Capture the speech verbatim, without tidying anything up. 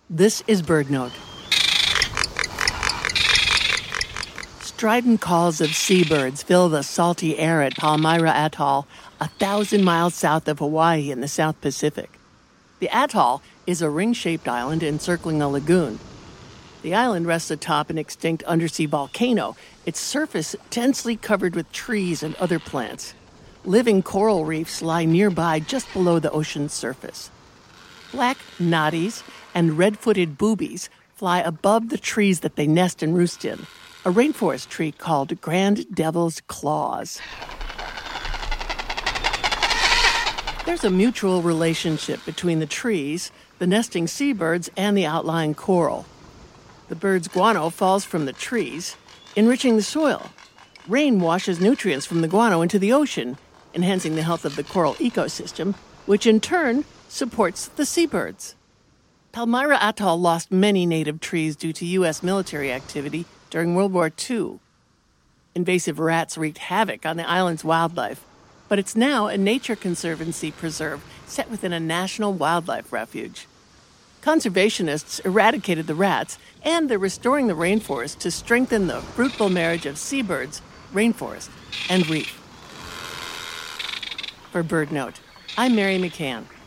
This is BirdNote. Strident calls of seabirds fill the salty air at Palmyra Atoll, a thousand miles south of Hawaii in the South Pacific. The atoll is a ring-shaped island encircling a lagoon. The island rests atop an extinct undersea volcano, its surface densely covered with trees and other plants. Living coral reefs lie nearby just below the ocean's surface. Black noddies and red-footed boobies fly above the trees that they nest and roost in, a rainforest tree called Grand Devil's Claws. There's a mutual relationship between the trees, the nesting seabirds, and the outlying coral. The bird's guano falls from the trees, enriching the soil. Rain washes nutrients from the guano into the ocean, enhancing the health of the coral ecosystem, which in turn supports the seabirds. Palmyra Atoll lost many native trees due to U S military activity during World War Two. Invasive rats wreaked havoc on the island's wildlife, but it's now a nature conservancy preserve set within a national wildlife refuge. Conservationists eradicated the rats, and they're restoring the rainforest to strengthen the fruitful marriage of seabirds, rainforest, and reef. For BirdNote, I'm Mary McCann.